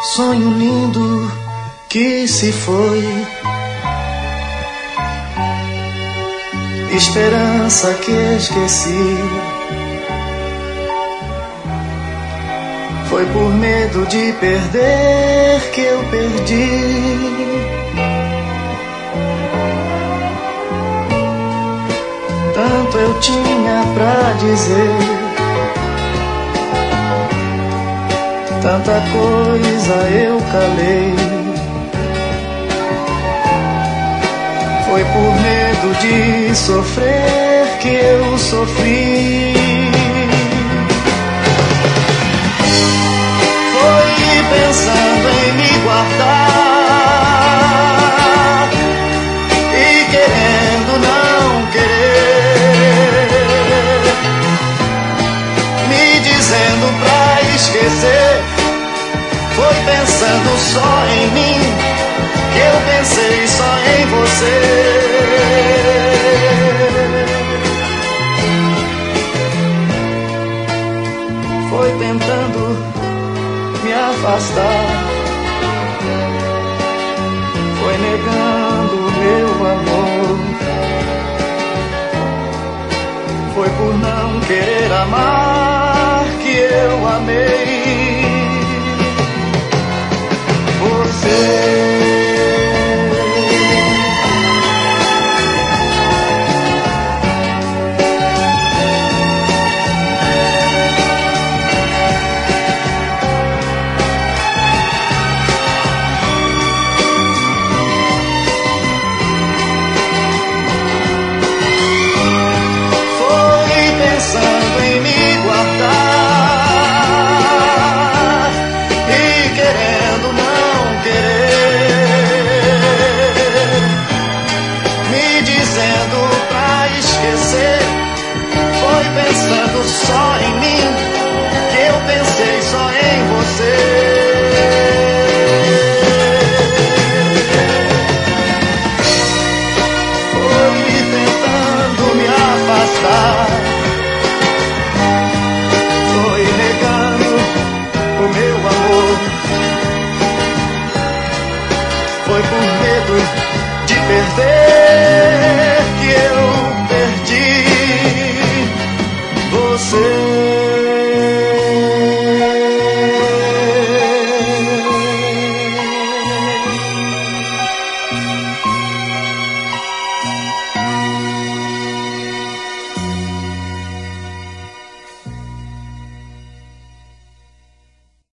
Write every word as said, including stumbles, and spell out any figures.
sonho lindo que se foi, esperança que esqueci. Foi por medo de perder que eu perdi. Tanto eu tinha pra dizer, tanta coisa eu calei. Foi por medo de sofrer que eu sofri. Foi pensando em me guardar e querendo não querer, me dizendo pra esquecer. Foi pensando só em mim que eu pensei só em você. Foi tentando me afastar, foi negando meu amor. Foi por não querer amar que eu amei.